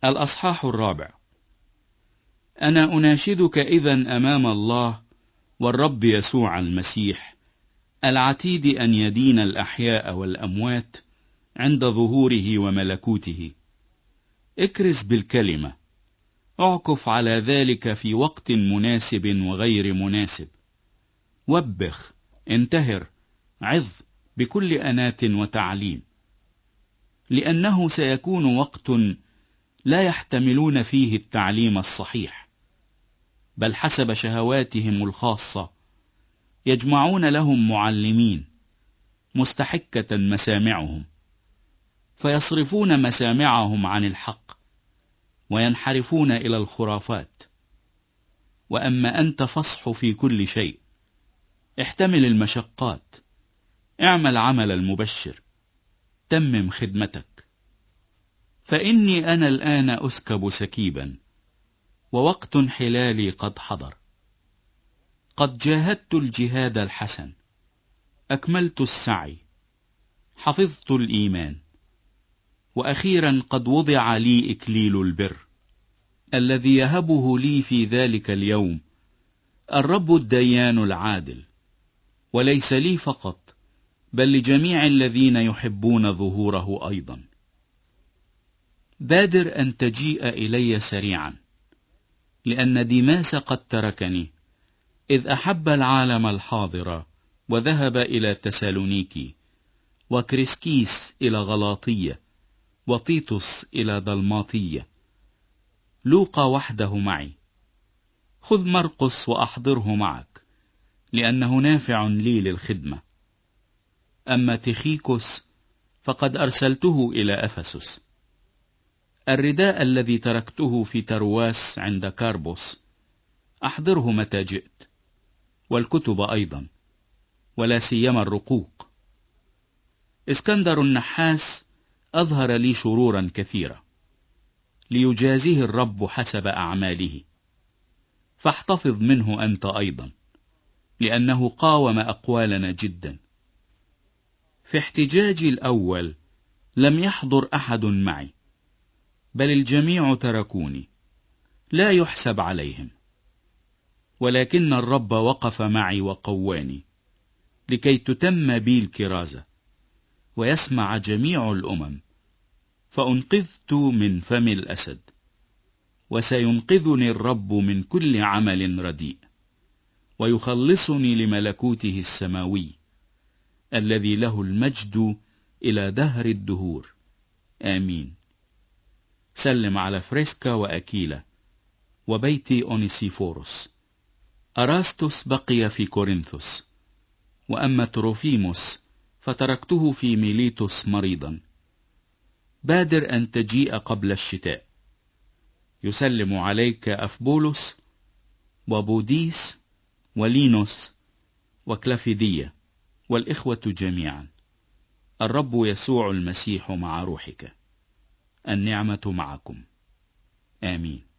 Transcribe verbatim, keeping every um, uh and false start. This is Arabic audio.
الأصحاح الرابع. أنا أناشدك إذن أمام الله والرب يسوع المسيح العتيد أن يدين الأحياء والأموات عند ظهوره وملكوته. اكرز بالكلمة، اعكف على ذلك في وقت مناسب وغير مناسب، وبخ، انتهر، عظ بكل أنات وتعليم، لأنه سيكون وقت لا يحتملون فيه التعليم الصحيح، بل حسب شهواتهم الخاصة يجمعون لهم معلمين مستحكة مسامعهم، فيصرفون مسامعهم عن الحق وينحرفون إلى الخرافات. وأما أنت فاصح في كل شيء، احتمل المشقات، اعمل عمل المبشر، تمم خدمتك. فإني أنا الآن أسكب سكيبا، ووقت انحلالي قد حضر. قد جاهدت الجهاد الحسن، أكملت السعي، حفظت الإيمان، وأخيرا قد وضع لي إكليل البر، الذي يهبه لي في ذلك اليوم الرب الديان العادل، وليس لي فقط بل لجميع الذين يحبون ظهوره أيضا. بادر أن تجيء إلي سريعا، لأن ديماس قد تركني إذ أحب العالم الحاضر وذهب إلى تسالونيكي، وكريسكيس إلى غلاطية، وطيطس إلى دلماطية. لوقا وحده معي. خذ مرقس وأحضره معك، لأنه نافع لي للخدمة. أما تخيكوس فقد أرسلته إلى أفسس. الرداء الذي تركته في ترواس عند كاربوس أحضره متى جئت، والكتب أيضا، ولا سيما الرقوق. اسكندر النحاس أظهر لي شرورا كثيرة، ليجازيه الرب حسب أعماله، فاحتفظ منه أنت أيضا، لأنه قاوم أقوالنا جدا. في احتجاجي الأول لم يحضر أحد معي، بل الجميع تركوني، لا يحسب عليهم، ولكن الرب وقف معي وقواني، لكي تتم بي الكرازة ويسمع جميع الأمم، فأنقذت من فم الأسد، وسينقذني الرب من كل عمل رديء، ويخلصني لملكوته السماوي الذي له المجد إلى دهر الدهور. آمين. سلم على فريسكا وأكيلا وبيت أونيسيفوروس. أراستوس بقي في كورنثوس، وأما تروفيموس فتركته في ميليتوس مريضا. بادر أن تجيء قبل الشتاء. يسلم عليك أفبولس وبوديس ولينوس وكلافيدية والإخوة جميعا. الرب يسوع المسيح مع روحك. النعمة معكم. آمين.